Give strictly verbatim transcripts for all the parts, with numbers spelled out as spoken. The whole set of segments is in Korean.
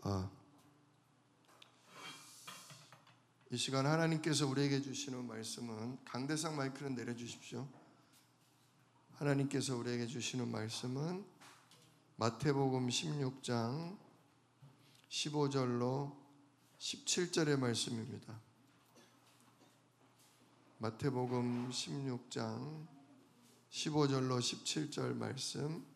아, 이 시간 하나님께서 우리에게 주시는 말씀은, 강대상 마이크는 내려주십시오. 하나님께서 우리에게 주시는 말씀은 마태복음 십육 장 십오 절로 십칠 절의 말씀입니다. 마태복음 십육 장 십오 절로 십칠 절 말씀.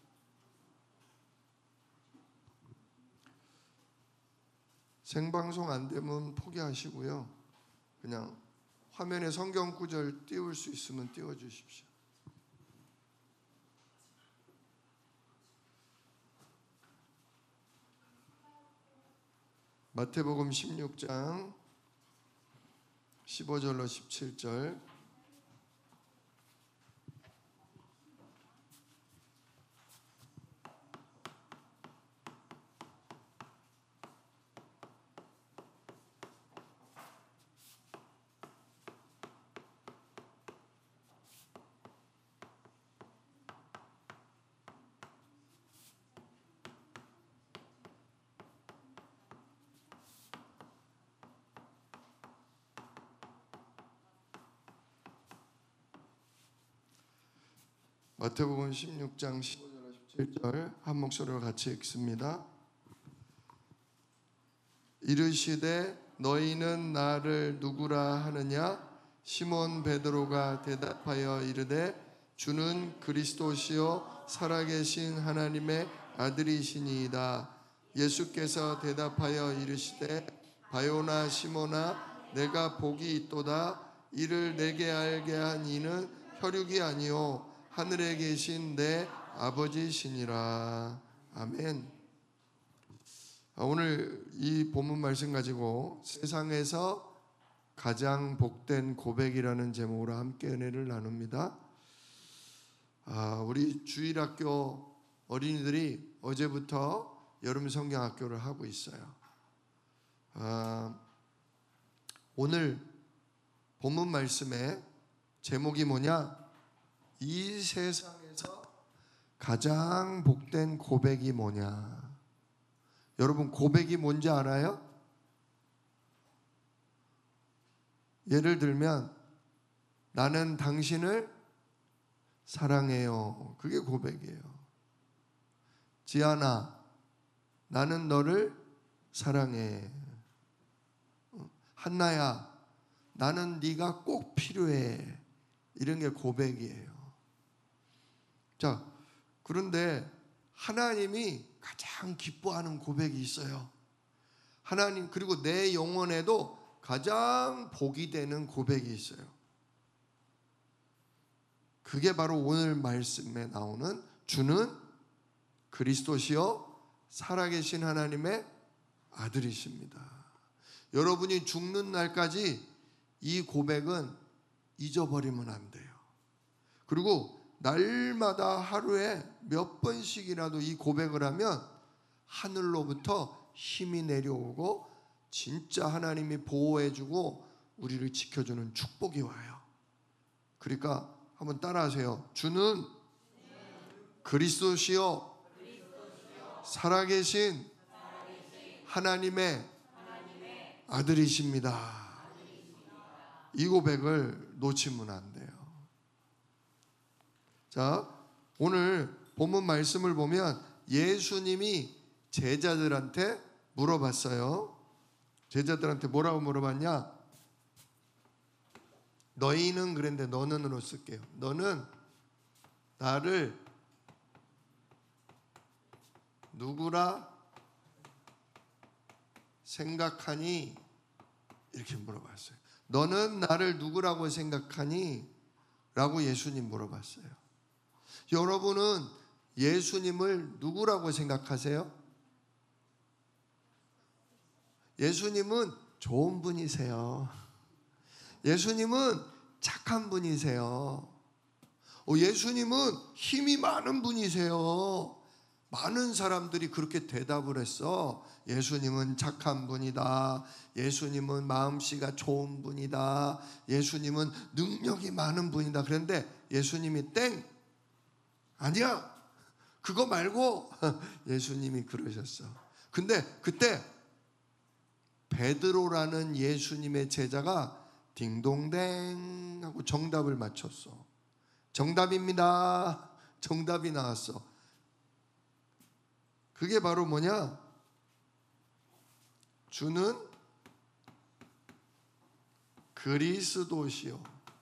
생방송 안 되면 포기하시고요, 그냥 화면에 성경 구절 띄울 수 있으면 띄워 주십시오. 마태복음 십육 장 십오 절로 십칠 절. 마태복음 십육 장 십오 절로 십칠 절 한 목소리로 같이 읽습니다. 이르시되 너희는 나를 누구라 하느냐? 시몬 베드로가 대답하여 이르되 주는 그리스도시요 살아계신 하나님의 아들이시니이다. 예수께서 대답하여 이르시되 바요나 시몬아, 내가 복이 있도다. 이를 내게 알게 한 이는 혈육이 아니요 하늘에 계신 내 아버지시니라. 아멘. 오늘 이 본문 말씀 가지고 세상에서 가장 복된 고백이라는 제목으로 함께 은혜를 나눕니다. 아, 우리 주일학교 어린이들이 어제부터 여름 성경학교를 하고 있어요. 아, 오늘 본문 말씀의 제목이 뭐냐? 이 세상에서 가장 복된 고백이 뭐냐? 여러분, 고백이 뭔지 알아요? 예를 들면 나는 당신을 사랑해요. 그게 고백이에요. 지아나, 나는 너를 사랑해. 한나야, 나는 네가 꼭 필요해. 이런 게 고백이에요. 자, 그런데 하나님이 가장 기뻐하는 고백이 있어요. 하나님, 그리고 내 영혼에도 가장 복이 되는 고백이 있어요. 그게 바로 오늘 말씀에 나오는 주는 그리스도시요 살아계신 하나님의 아들이십니다. 여러분이 죽는 날까지 이 고백은 잊어버리면 안 돼요. 그리고 날마다 하루에 몇 번씩이라도 이 고백을 하면 하늘로부터 힘이 내려오고 진짜 하나님이 보호해주고 우리를 지켜주는 축복이 와요. 그러니까 한번 따라하세요. 주는 그리스도시요 살아계신 하나님의 아들이십니다. 이 고백을 놓치면 안 돼요. 자, 오늘 본문 말씀을 보면 예수님이 제자들한테 물어봤어요. 제자들한테 뭐라고 물어봤냐? 너희는, 그랬는데 너는으로 쓸게요. 너는 나를 누구라 생각하니? 이렇게 물어봤어요. 너는 나를 누구라고 생각하니? 라고 예수님 물어봤어요. 여러분은 예수님을 누구라고 생각하세요? 예수님은 좋은 분이세요. 예수님은 착한 분이세요. 예수님은 힘이 많은 분이세요. 많은 사람들이 그렇게 대답을 했어. 예수님은 착한 분이다. 예수님은 마음씨가 좋은 분이다. 예수님은 능력이 많은 분이다. 그런데 예수님이 땡! 아니야, 그거 말고 예수님이 그러셨어. 근데 그때 베드로라는 예수님의 제자가 딩동댕 하고 정답을 맞췄어. 정답입니다. 정답이 나왔어. 그게 바로 뭐냐? 주는 그리스도시요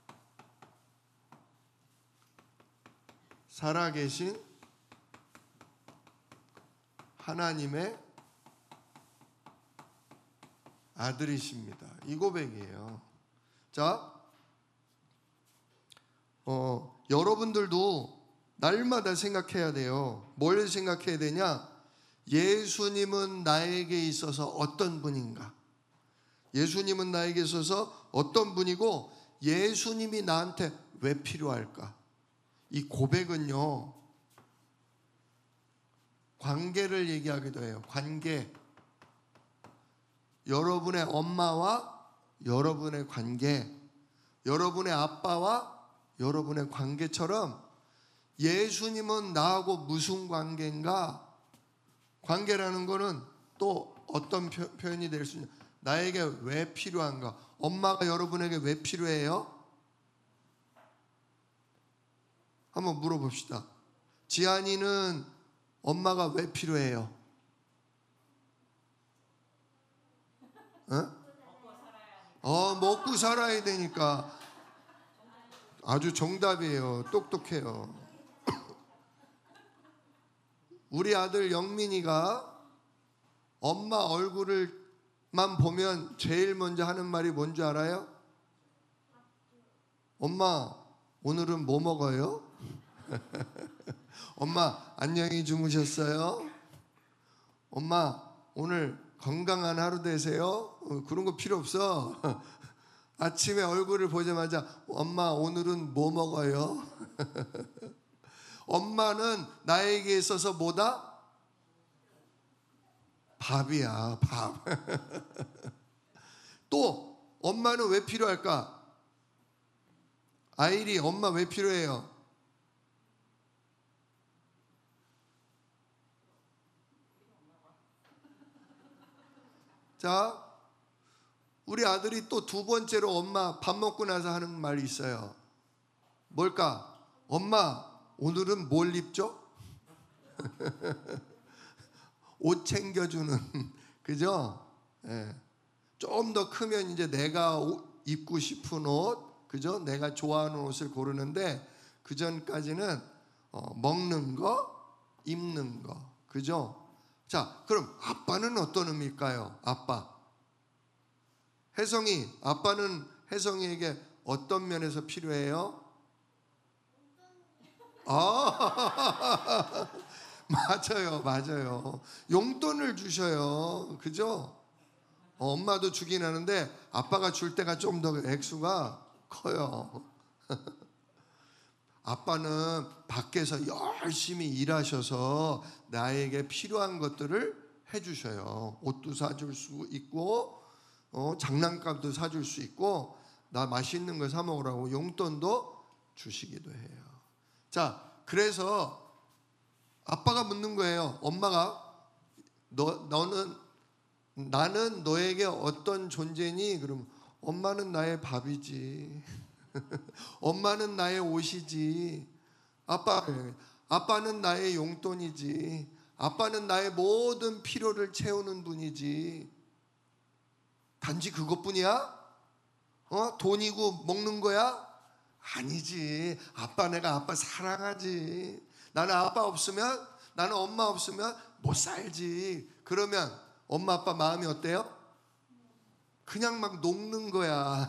살아계신 하나님의 아들이십니다. 이 고백이에요. 자, 어, 여러분들도 날마다 생각해야 돼요. 뭘 생각해야 되냐? 예수님은 나에게 있어서 어떤 분인가? 예수님은 나에게 있어서 어떤 분이고 예수님이 나한테 왜 필요할까? 이 고백은요, 관계를 얘기하기도 해요. 관계. 여러분의 엄마와 여러분의 관계, 여러분의 아빠와 여러분의 관계처럼 예수님은 나하고 무슨 관계인가? 관계라는 거는 또 어떤 표, 표현이 될 수 있냐? 나에게 왜 필요한가? 엄마가 여러분에게 왜 필요해요? 한번 물어봅시다. 지안이는 엄마가 왜 필요해요? 어? 어, 먹고 살아야 되니까. 아주 정답이에요. 똑똑해요. 우리 아들 영민이가 엄마 얼굴을만 보면 제일 먼저 하는 말이 뭔지 알아요? 엄마, 오늘은 뭐 먹어요? 엄마, 안녕히 주무셨어요? 엄마, 오늘 건강한 하루 되세요? 어, 그런 거 필요 없어. 아침에 얼굴을 보자마자 엄마, 오늘은 뭐 먹어요? 엄마는 나에게 있어서 뭐다? 밥이야, 밥. 또 엄마는 왜 필요할까? 아이리, 엄마 왜 필요해요? 자, 우리 아들이 또 두 번째로 엄마 밥 먹고 나서 하는 말이 있어요. 뭘까? 엄마, 오늘은 뭘 입죠? 옷 챙겨주는, 그죠? 예. 좀 더 크면 이제 내가 입고 싶은 옷, 그죠? 내가 좋아하는 옷을 고르는데 그 전까지는 어, 먹는 거, 입는 거, 그죠? 자, 그럼 아빠는 어떤 의미일까요? 아빠. 혜성이, 아빠는 혜성이에게 어떤 면에서 필요해요? 아, 맞아요, 맞아요. 용돈을 주셔요, 그죠? 어, 엄마도 주긴 하는데 아빠가 줄 때가 좀 더 액수가 커요. 아빠는 밖에서 열심히 일하셔서 나에게 필요한 것들을 해주셔요. 옷도 사줄 수 있고, 어, 장난감도 사줄 수 있고, 나 맛있는 거 사 먹으라고 용돈도 주시기도 해요. 자, 그래서 아빠가 묻는 거예요. 엄마가 너, 너는 나는 너에게 어떤 존재니? 그럼 엄마는 나의 밥이지. 엄마는 나의 옷이지. 아빠, 아빠는 나의 용돈이지. 아빠는 나의 모든 필요를 채우는 분이지. 단지 그것뿐이야? 어? 돈이고 먹는 거야? 아니지. 아빠, 내가 아빠 사랑하지. 나는 아빠 없으면, 나는 엄마 없으면 못 살지. 그러면 엄마 아빠 마음이 어때요? 그냥 막 녹는 거야.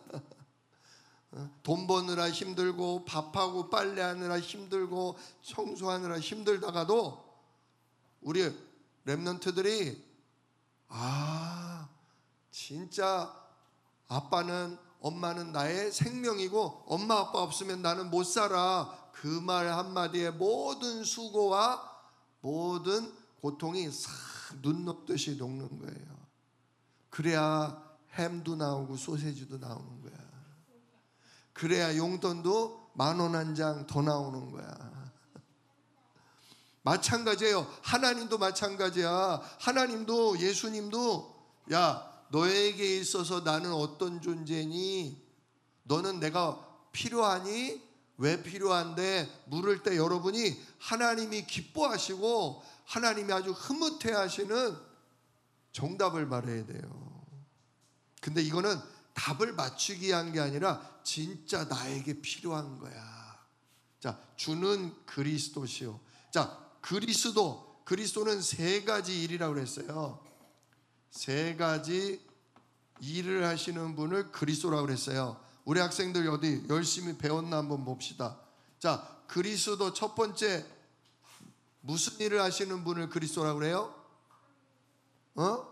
돈 버느라 힘들고, 밥하고 빨래하느라 힘들고, 청소하느라 힘들다가도 우리 랩런트들이 아, 진짜 아빠는, 엄마는 나의 생명이고 엄마 아빠 없으면 나는 못 살아. 그 말 한마디에 모든 수고와 모든 고통이 싹 눈 녹듯이 녹는 거예요. 그래야 햄도 나오고 소세지도 나오는 거야. 그래야 용돈도 만 원 한 장 더 나오는 거야. 마찬가지예요. 하나님도 마찬가지야. 하나님도, 예수님도 야, 너에게 있어서 나는 어떤 존재니? 너는 내가 필요하니? 왜 필요한데? 물을 때 여러분이 하나님이 기뻐하시고 하나님이 아주 흐뭇해하시는 정답을 말해야 돼요. 근데 이거는 답을 맞추기 위한 게 아니라 진짜 나에게 필요한 거야. 자, 주는 그리스도시요. 자, 그리스도, 그리스도는 세 가지 일이라고 그랬어요. 세 가지 일을 하시는 분을 그리스도라고 그랬어요. 우리 학생들 어디 열심히 배웠나 한번 봅시다. 자, 그리스도 첫 번째 무슨 일을 하시는 분을 그리스도라고 그래요? 어?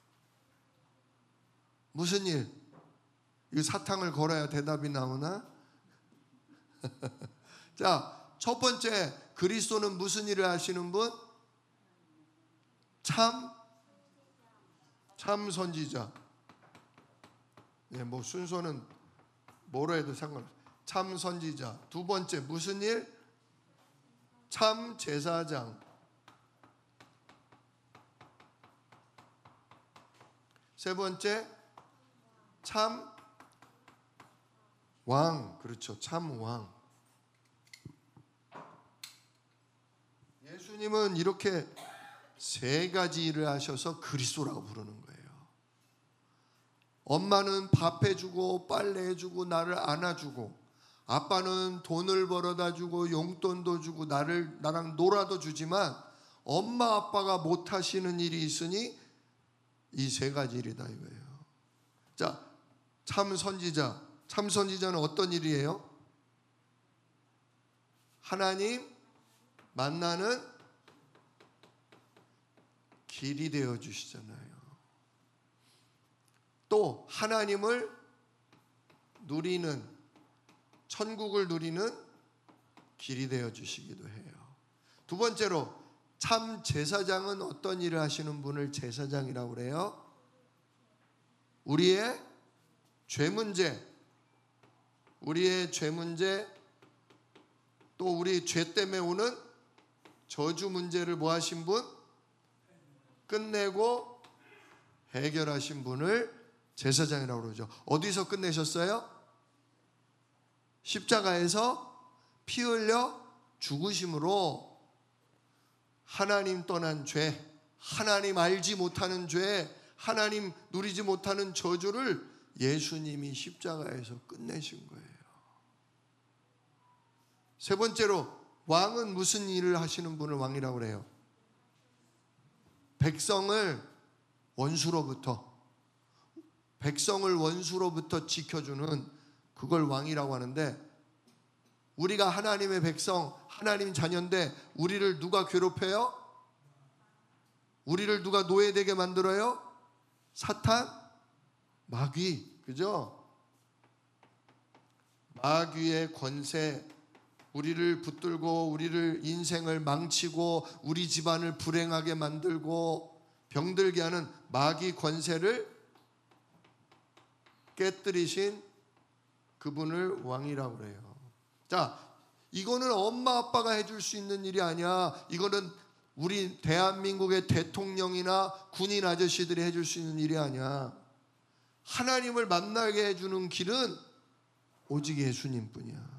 무슨 일? 이 사탕을 걸어야 대답이 나오나? 자, 첫 번째 그리스도는 무슨 일을 하시는 분? 참, 참 선지자. 네, 뭐 순서는 뭐로 해도 상관없어요. 참 선지자. 두 번째 무슨 일? 참 제사장. 세 번째 참 왕. 그렇죠. 참 왕. 예수님은 이렇게 세 가지 일을 하셔서 그리스도라고 부르는 거예요. 엄마는 밥 해주고 빨래 해주고 나를 안아주고, 아빠는 돈을 벌어다 주고 용돈도 주고 나를 나랑 놀아도 주지만 엄마 아빠가 못 하시는 일이 있으니 이 세 가지 일이다 이거예요. 자, 참 선지자. 참 선지자는 어떤 일이에요? 하나님 만나는 길이 되어 주시잖아요. 또 하나님을 누리는, 천국을 누리는 길이 되어 주시기도 해요. 두 번째로 참 제사장은 어떤 일을 하시는 분을 제사장이라고 그래요? 우리의 죄 문제, 우리의 죄 문제, 또 우리 죄 때문에 오는 저주 문제를 뭐 하신 분? 끝내고 해결하신 분을 제사장이라고 그러죠. 어디서 끝내셨어요? 십자가에서 피 흘려 죽으심으로 하나님 떠난 죄, 하나님 알지 못하는 죄, 하나님 누리지 못하는 저주를 예수님이 십자가에서 끝내신 거예요. 세 번째로 왕은 무슨 일을 하시는 분을 왕이라고 그래요? 백성을 원수로부터 백성을 원수로부터 지켜주는 그걸 왕이라고 하는데, 우리가 하나님의 백성, 하나님 자녀인데 우리를 누가 괴롭혀요? 우리를 누가 노예되게 만들어요? 사탄? 마귀. 그죠? 마귀의 권세, 우리를 붙들고 우리를 인생을 망치고 우리 집안을 불행하게 만들고 병들게 하는 마귀 권세를 깨뜨리신 그분을 왕이라고 그래요. 자, 이거는 엄마 아빠가 해줄 수 있는 일이 아니야. 이거는 우리 대한민국의 대통령이나 군인 아저씨들이 해줄 수 있는 일이 아니야. 하나님을 만나게 해주는 길은 오직 예수님뿐이야.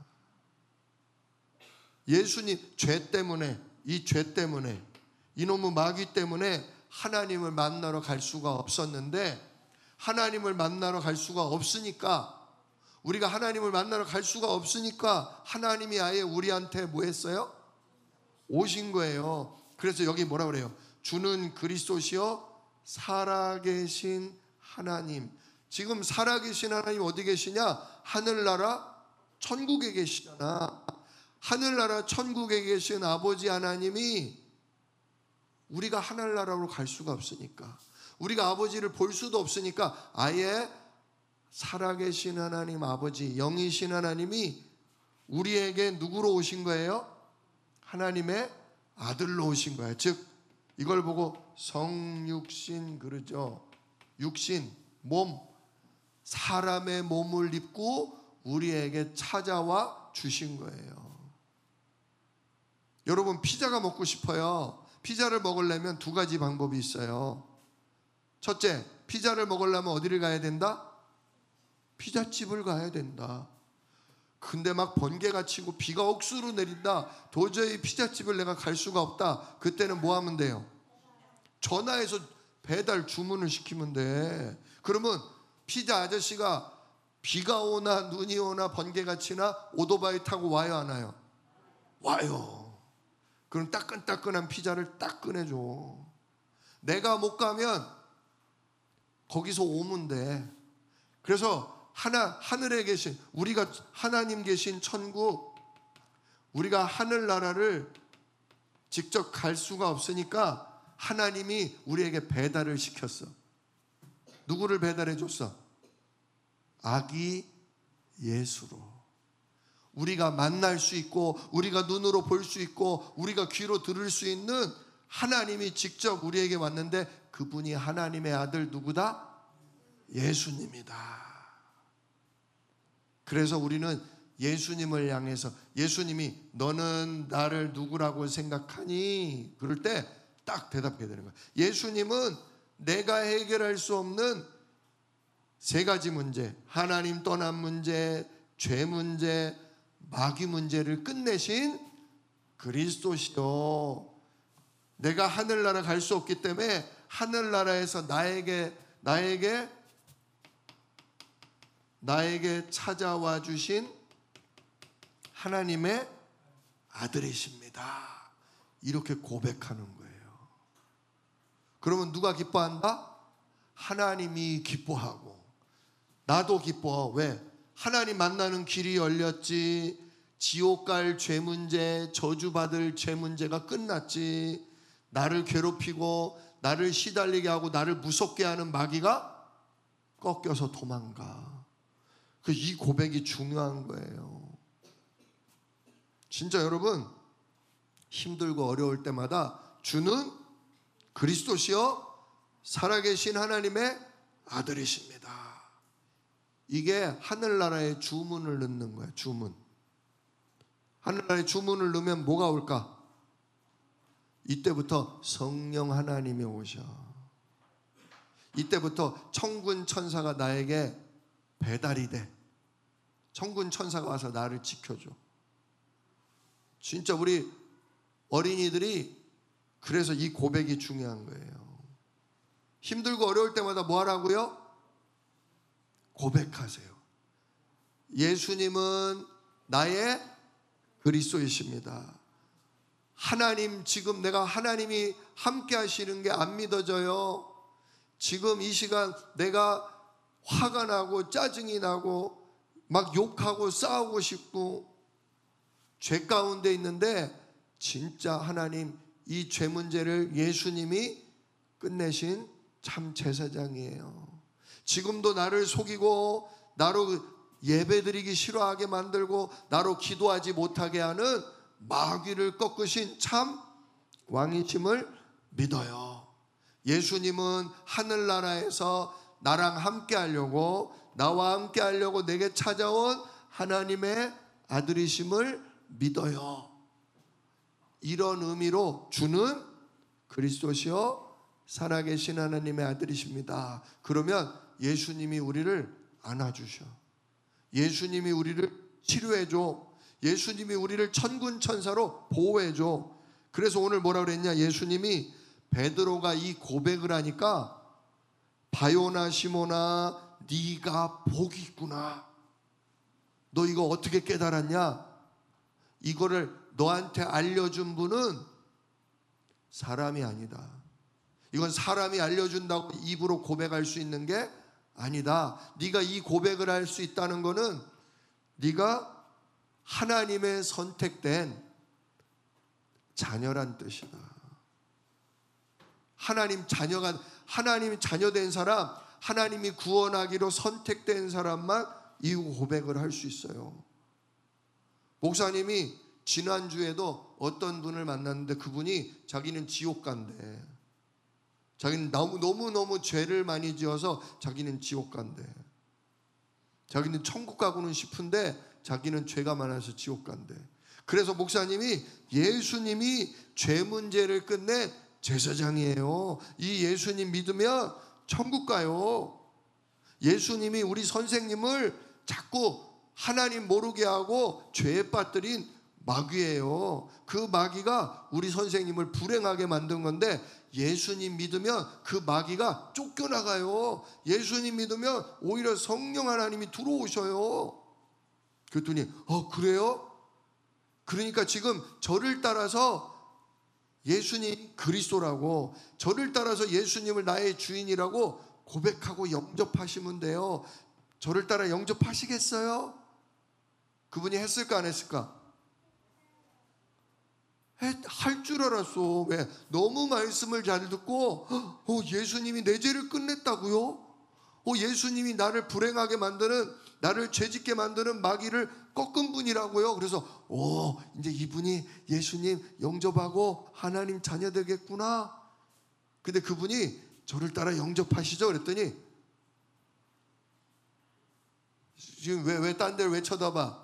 예수님, 죄 때문에, 이 죄 때문에, 이놈의 마귀 때문에 하나님을 만나러 갈 수가 없었는데, 하나님을 만나러 갈 수가 없으니까, 우리가 하나님을 만나러 갈 수가 없으니까 하나님이 아예 우리한테 뭐 했어요? 오신 거예요. 그래서 여기 뭐라 그래요? 주는 그리스도시요 살아계신 하나님. 지금 살아계신 하나님 어디 계시냐? 하늘나라 천국에 계시잖아. 하늘나라 천국에 계신 아버지 하나님이 우리가 하늘나라로 갈 수가 없으니까, 우리가 아버지를 볼 수도 없으니까 아예 살아계신 하나님 아버지, 영이신 하나님이 우리에게 누구로 오신 거예요? 하나님의 아들로 오신 거예요. 즉 이걸 보고 성육신 그러죠. 육신, 몸, 사람의 몸을 입고 우리에게 찾아와 주신 거예요. 여러분, 피자가 먹고 싶어요. 피자를 먹으려면 두 가지 방법이 있어요. 첫째, 피자를 먹으려면 어디를 가야 된다? 피자집을 가야 된다. 근데 막 번개가 치고 비가 억수로 내린다. 도저히 피자집을 내가 갈 수가 없다. 그때는 뭐 하면 돼요? 전화해서 배달 주문을 시키면 돼. 그러면 피자 아저씨가 비가 오나 눈이 오나 번개가 치나 오토바이 타고 와요, 안 와요? 와요. 그럼 따끈따끈한 피자를 딱 꺼내줘. 내가 못 가면 거기서 오면 돼. 그래서 하나, 하늘에 계신, 우리가 하나님 계신 천국, 우리가 하늘나라를 직접 갈 수가 없으니까 하나님이 우리에게 배달을 시켰어. 누구를 배달해 줬어? 아기 예수로. 우리가 만날 수 있고, 우리가 눈으로 볼 수 있고, 우리가 귀로 들을 수 있는 하나님이 직접 우리에게 왔는데, 그분이 하나님의 아들 누구다? 예수님이다. 그래서 우리는 예수님을 향해서, 예수님이 너는 나를 누구라고 생각하니? 그럴 때 딱 대답해야 되는 거야. 예수님은 내가 해결할 수 없는 세 가지 문제, 하나님 떠난 문제, 죄 문제, 마귀 문제를 끝내신 그리스도시요. 내가 하늘나라 갈 수 없기 때문에 하늘나라에서 나에게 나에게 나에게 찾아와 주신 하나님의 아들이십니다. 이렇게 고백하는 거예요. 그러면 누가 기뻐한다? 하나님이 기뻐하고 나도 기뻐. 왜? 하나님 만나는 길이 열렸지. 지옥 갈 죄 문제, 저주받을 죄 문제가 끝났지. 나를 괴롭히고 나를 시달리게 하고 나를 무섭게 하는 마귀가 꺾여서 도망가. 그 이 고백이 중요한 거예요. 진짜 여러분, 힘들고 어려울 때마다 주는 그리스도시요 살아계신 하나님의 아들이십니다. 이게 하늘나라의 주문을 넣는 거예요. 주문. 하늘나라의 주문을 넣으면 뭐가 올까? 이때부터 성령 하나님이 오셔. 이때부터 천군 천사가 나에게 배달이 돼. 천군 천사가 와서 나를 지켜줘. 진짜 우리 어린이들이 그래서 이 고백이 중요한 거예요. 힘들고 어려울 때마다 뭐 하라고요? 고백하세요. 예수님은 나의 그리스도이십니다. 하나님, 지금 내가 하나님이 함께 하시는 게 안 믿어져요. 지금 이 시간 내가 화가 나고 짜증이 나고 막 욕하고 싸우고 싶고 죄 가운데 있는데, 진짜 하나님 이 죄 문제를 예수님이 끝내신 참 제사장이에요. 지금도 나를 속이고 나로 예배드리기 싫어하게 만들고 나로 기도하지 못하게 하는 마귀를 꺾으신 참 왕이심을 믿어요. 예수님은 하늘나라에서 나랑 함께 하려고, 나와 함께 하려고 내게 찾아온 하나님의 아들이심을 믿어요. 이런 의미로 주는 그리스도시요 살아계신 하나님의 아들이십니다. 그러면 예수님이 우리를 안아주셔. 예수님이 우리를 치료해줘. 예수님이 우리를 천군 천사로 보호해줘. 그래서 오늘 뭐라 그랬냐? 예수님이 베드로가 이 고백을 하니까 바요나 시모나 네가 복이 있구나. 너 이거 어떻게 깨달았냐? 이거를 너한테 알려준 분은 사람이 아니다. 이건 사람이 알려준다고 입으로 고백할 수 있는 게 아니다. 네가 이 고백을 할 수 있다는 거는 네가 하나님의 선택된 자녀란 뜻이다. 하나님 자녀가, 하나님 자녀된 사람, 하나님이 구원하기로 선택된 사람만 이 고백을 할 수 있어요. 목사님이 지난주에도 어떤 분을 만났는데 그분이 자기는 지옥 간대. 자기는 너무, 너무너무 죄를 많이 지어서 자기는 지옥 간대. 자기는 천국 가고는 싶은데 자기는 죄가 많아서 지옥 간대. 그래서 목사님이 예수님이 죄 문제를 끝낸 제사장이에요. 이 예수님 믿으면 천국 가요. 예수님이 우리 선생님을 자꾸 하나님 모르게 하고 죄에 빠뜨린 마귀예요. 그 마귀가 우리 선생님을 불행하게 만든 건데 예수님 믿으면 그 마귀가 쫓겨나가요. 예수님 믿으면 오히려 성령 하나님이 들어오셔요. 그랬더니 어 그래요? 그러니까 지금 저를 따라서 예수님 그리스도라고, 저를 따라서 예수님을 나의 주인이라고 고백하고 영접하시면 돼요. 저를 따라 영접하시겠어요? 그분이 했을까 안 했을까? 할 줄 알았어. 왜? 너무 말씀을 잘 듣고 어, 예수님이 내 죄를 끝냈다고요? 어, 예수님이 나를 불행하게 만드는, 나를 죄짓게 만드는 마귀를 꺾은 분이라고요. 그래서 오, 이제 이분이 예수님 영접하고 하나님 자녀 되겠구나. 근데 그분이 저를 따라 영접하시죠? 그랬더니 지금 왜 왜 딴 데를 왜 쳐다봐?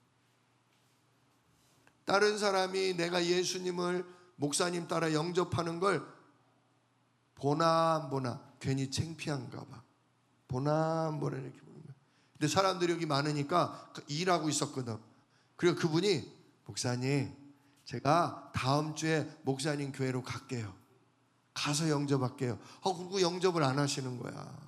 다른 사람이 내가 예수님을 목사님 따라 영접하는 걸 보나 안 보나 괜히 창피한가 봐. 보나 안 보나 이렇게 보는 거야. 근데 사람들이 여기 많으니까 일하고 있었거든. 그리고 그분이 목사님 제가 다음 주에 목사님 교회로 갈게요. 가서 영접할게요. 어, 그리고 영접을 안 하시는 거야.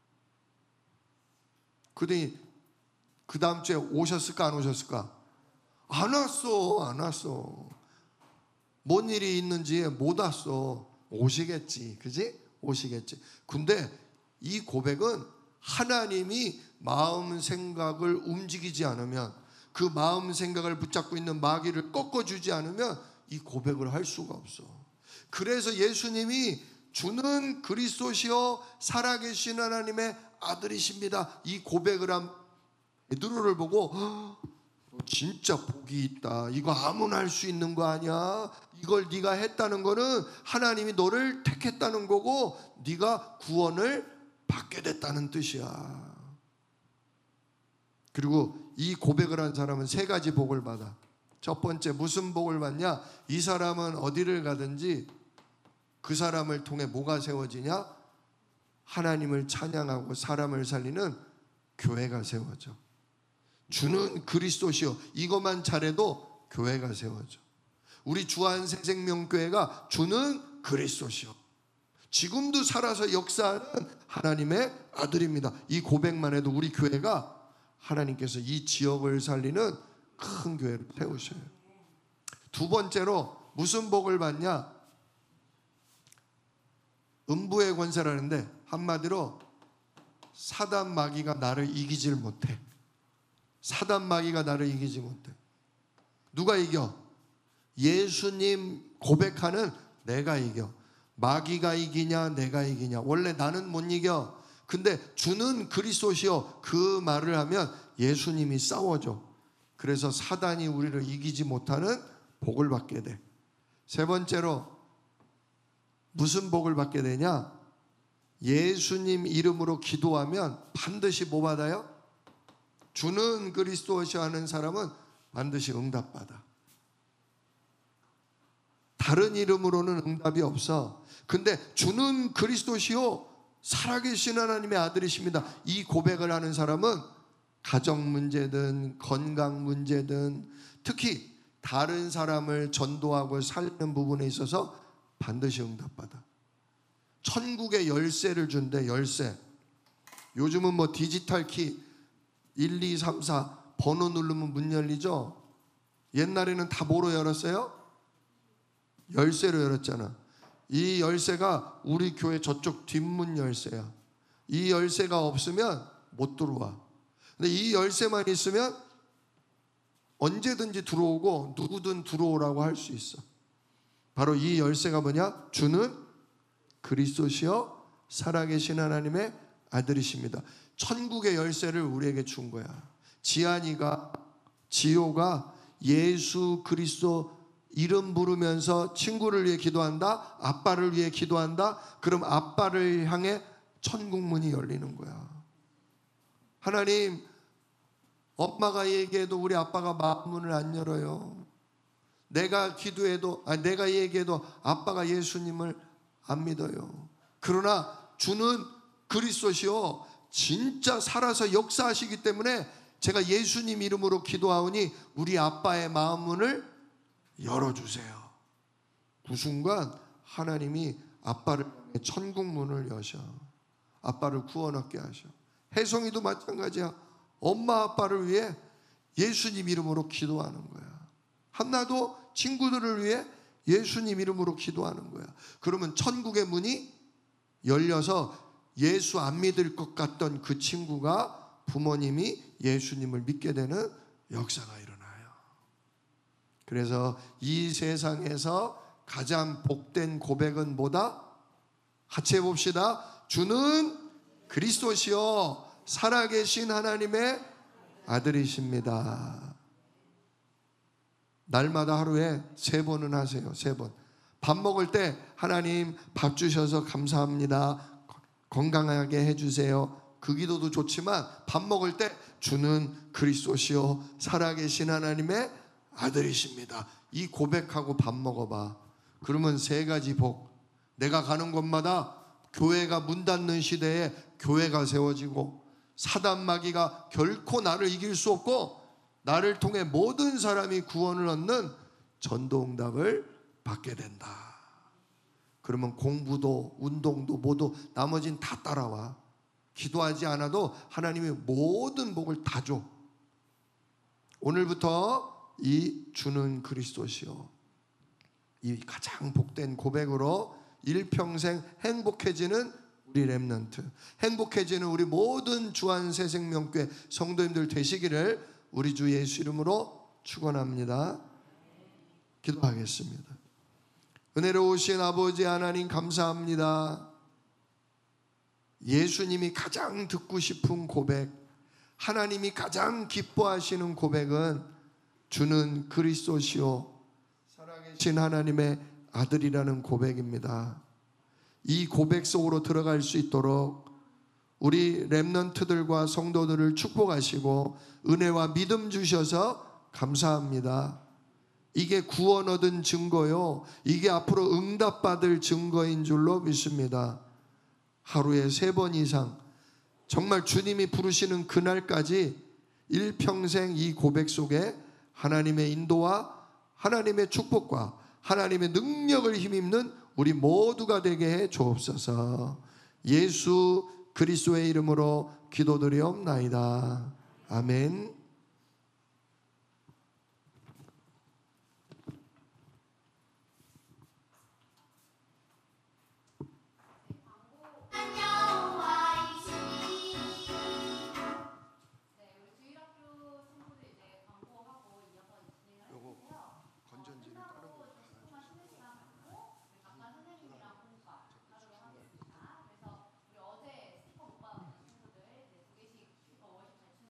그러더니 그 다음 주에 오셨을까 안 오셨을까? 안 왔어. 안 왔어. 뭔 일이 있는지 못 왔어. 오시겠지. 그지? 오시겠지. 근데 이 고백은 하나님이 마음 생각을 움직이지 않으면, 그 마음 생각을 붙잡고 있는 마귀를 꺾어주지 않으면 이 고백을 할 수가 없어. 그래서 예수님이 주는 그리스도시요 살아계신 하나님의 아들이십니다, 이 고백을 한 베드로를 보고 진짜 복이 있다. 이거 아무나 할 수 있는 거 아니야. 이걸 네가 했다는 거는 하나님이 너를 택했다는 거고 네가 구원을 받게 됐다는 뜻이야. 그리고 이 고백을 한 사람은 세 가지 복을 받아. 첫 번째, 무슨 복을 받냐? 이 사람은 어디를 가든지 그 사람을 통해 뭐가 세워지냐? 하나님을 찬양하고 사람을 살리는 교회가 세워져. 주는 그리스도시요, 이것만 잘해도 교회가 세워져. 우리 주한 새생명교회가 주는 그리스도시요, 지금도 살아서 역사하는 하나님의 아들입니다. 이 고백만 해도 우리 교회가 하나님께서 이 지역을 살리는 큰 교회를 세우셔요. 두 번째로 무슨 복을 받냐? 음부의 권세라는데 한마디로 사단 마귀가 나를 이기질 못해. 사단 마귀가 나를 이기지 못해. 누가 이겨? 예수님 고백하는 내가 이겨. 마귀가 이기냐 내가 이기냐? 원래 나는 못 이겨. 근데 주는 그리스도시요, 그 말을 하면 예수님이 싸워줘. 그래서 사단이 우리를 이기지 못하는 복을 받게 돼. 세 번째로 무슨 복을 받게 되냐? 예수님 이름으로 기도하면 반드시 뭐 받아요? 주는 그리스도시요 하는 사람은 반드시 응답받아. 다른 이름으로는 응답이 없어. 근데 주는 그리스도시요 살아계신 하나님의 아들이십니다, 이 고백을 하는 사람은 가정 문제든 건강 문제든 특히 다른 사람을 전도하고 살리는 부분에 있어서 반드시 응답받아. 천국의 열쇠를 준대. 열쇠. 요즘은 뭐 디지털 키 일, 이, 삼, 사 번호 누르면 문 열리죠. 옛날에는 다 뭐로 열었어요? 열쇠로 열었잖아. 이 열쇠가 우리 교회 저쪽 뒷문 열쇠야. 이 열쇠가 없으면 못 들어와. 근데 이 열쇠만 있으면 언제든지 들어오고 누구든 들어오라고 할 수 있어. 바로 이 열쇠가 뭐냐? 주는 그리스도시요 살아계신 하나님의 아들이십니다. 천국의 열쇠를 우리에게 준 거야. 지안이가, 지호가 예수 그리스도 이름 부르면서 친구를 위해 기도한다, 아빠를 위해 기도한다. 그럼 아빠를 향해 천국 문이 열리는 거야. 하나님, 엄마가 얘기해도 우리 아빠가 마음문을 안 열어요. 내가 기도해도, 아니 내가 얘기해도 아빠가 예수님을 안 믿어요. 그러나 주는 그리스도시요 진짜 살아서 역사하시기 때문에 제가 예수님 이름으로 기도하오니 우리 아빠의 마음문을 열어주세요. 그 순간 하나님이 아빠를 천국 문을 여셔. 아빠를 구원 얻게 하셔. 혜성이도 마찬가지야. 엄마 아빠를 위해 예수님 이름으로 기도하는 거야. 한나도 친구들을 위해 예수님 이름으로 기도하는 거야. 그러면 천국의 문이 열려서 예수 안 믿을 것 같던 그 친구가 부모님이 예수님을 믿게 되는 역사가 일어나요. 그래서 이 세상에서 가장 복된 고백은 뭐다? 같이 해봅시다. 주는 그리스도시요 살아계신 하나님의 아들이십니다. 날마다 하루에 세 번은 하세요. 세 번. 밥 먹을 때 하나님 밥 주셔서 감사합니다. 건강하게 해주세요. 그 기도도 좋지만 밥 먹을 때 주는 그리스도시요 살아계신 하나님의 아들이십니다. 이 고백하고 밥 먹어봐. 그러면 세 가지 복. 내가 가는 곳마다 교회가 문 닫는 시대에 교회가 세워지고 사단 마귀가 결코 나를 이길 수 없고 나를 통해 모든 사람이 구원을 얻는 전도응답을 받게 된다. 그러면 공부도 운동도 모두 나머지는 다 따라와. 기도하지 않아도 하나님이 모든 복을 다 줘. 오늘부터 이 주는 그리스도시요 이 가장 복된 고백으로 일평생 행복해지는 우리 렘넌트, 행복해지는 우리 모든 주한 새생명교회 성도님들 되시기를 우리 주 예수 이름으로 축원합니다. 기도하겠습니다. 은혜로우신 아버지 하나님 감사합니다. 예수님이 가장 듣고 싶은 고백, 하나님이 가장 기뻐하시는 고백은 주는 그리스도시요 살아계신 하나님의 아들이라는 고백입니다. 이 고백 속으로 들어갈 수 있도록 우리 렘넌트들과 성도들을 축복하시고 은혜와 믿음 주셔서 감사합니다. 이게 구원 얻은 증거요, 이게 앞으로 응답받을 증거인 줄로 믿습니다. 하루에 세 번 이상 정말 주님이 부르시는 그날까지 일평생 이 고백 속에 하나님의 인도와 하나님의 축복과 하나님의 능력을 힘입는 우리 모두가 되게 해 주옵소서. 예수 그리스도의 이름으로 기도드리옵나이다. 아멘.